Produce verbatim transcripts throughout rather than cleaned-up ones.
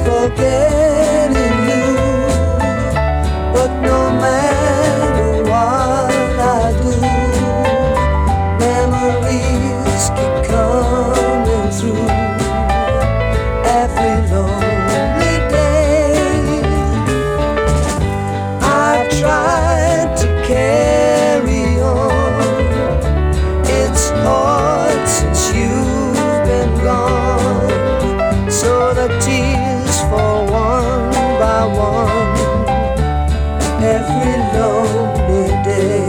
forgetting you, but no matter what I do, memories keep coming through every lonely day. I've tried to carry on, it's hard since you've been gone, so the tears fall one by one every lonely day.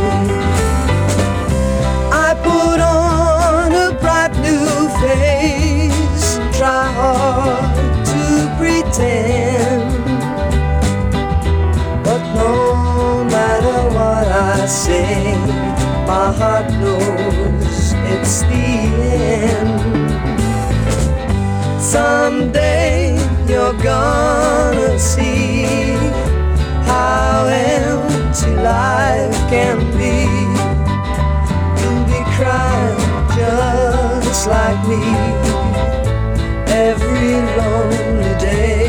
I put on a bright new face, try hard to pretend, but no matter what I say, my heart knows it's the end. Someday you're gonna see how empty life can be. You'll be crying just like me every lonely day.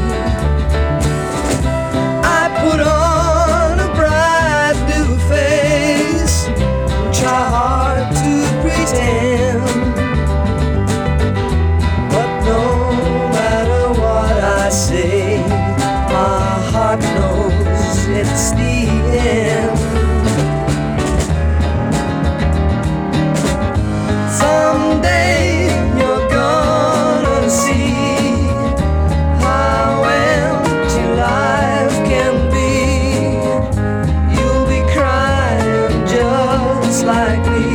I put on a bright new face, try hard to pretend, but no matter what I say, my heart knows it's the end. Someday you're gonna see how empty life can be. You'll be crying just like me